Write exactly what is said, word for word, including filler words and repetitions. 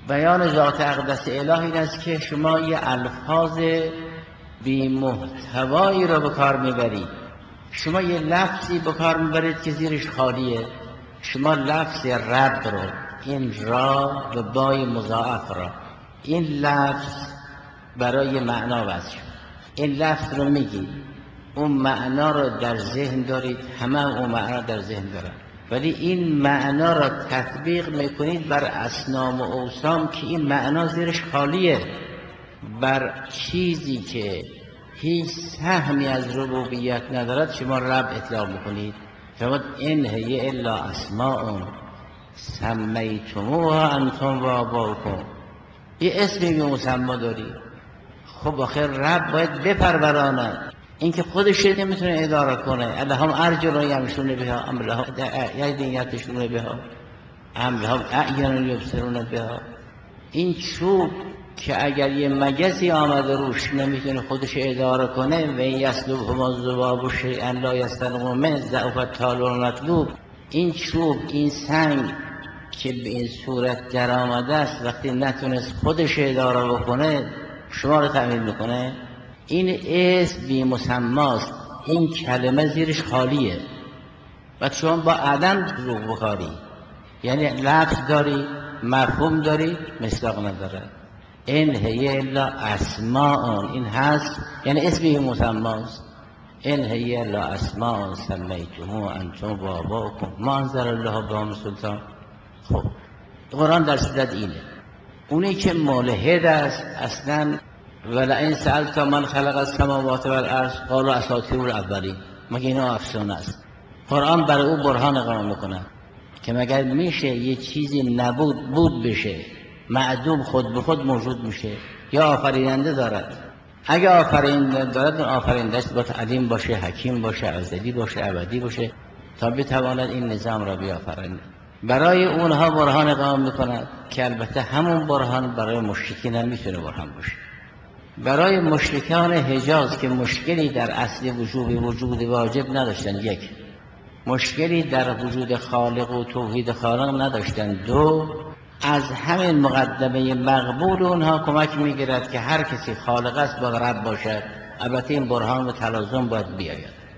بیان ذات اقدس الهی این است که شما یه الفاظ بی محتوایی رو به کار میبرید. شما یه لفظی به کار میبرید که زیرش خالیه. شما لفظ رب رو، این را و بای مضاعف را، این لفظ برای معنا وضع شد. این لفظ رو میگید، اون معنا رو در ذهن دارید، همه اون معنا در ذهن دارن، ولی این معنا را تطبیق میکنید بر اصنام و اوثان که این معنا زیرش خالیه، بر چیزی که هیچ سهمی از ربوبیت ندارد شما رب اطلاق میکنید. فرمود این هی الا اسماء سمیتموها انتم و آباؤکم. یه اسمی به مسما داری، خب آخر رب باید بپروراند. این که خودش نمیتونه اداره کنه. الهم ارجل یمشون بها ام لهم ایدی یبطشون بها ام لهم اعین یبصرون بها. این چوب که اگر یه مگسی آمده روش نمیتونه خودش اداره کنه، و این یسلبهم الذباب شیئا لا یستنقذوه منه ضعف الطالب المطلوب. این چوب، این سنگ که به این صورت در آمده است، وقتی نتونست خودش اداره بکنه شما رو تعمین میکنه. این اسم بی مسماست، این کلمه زیرش خالیه و شما با عدم رو بخاری، یعنی لفظ داری، مفهوم داری، مصداق نداره. این هی الا اسماء، این هست یعنی اسم بی مسماست. این هی الا اسماء سمیتموها انتم و آباؤکم ما انزل الله بها من سلطان. خب قرآن در صدد اینه. اونی که ملحد است اصلا ولئن سألت من خلق السماوات والارض قالوا اساطیر الاولین، مگه اینا افسانه است؟ قرآن برای او برهان قائم میکنه که مگر میشه یه چیزی نبود بود بشه، معدوم خود به خود موجود میشه، یا آفریننده دارد؟ اگه آفریننده دارد اون آفریننده‌اش باید علیم باشه، حکیم باشه، ازلی باشه، ابدی باشه تا بتواند این نظام را بیافرینه. برای اونها برهان قائم میکند که البته همون برهان برای مشرکین هم میتونه برهان باشه. برای مشرکان حجاز که مشکلی در اصل وجود وجود واجب نداشتن، یک، مشکلی در وجود خالق و توحید خالق نداشتن، دو، از همین مقدمه مقبول اونها کمک میگیرد که هر کسی خالق است باید رب باشد. البته این برهان و تلازم باید بیاید.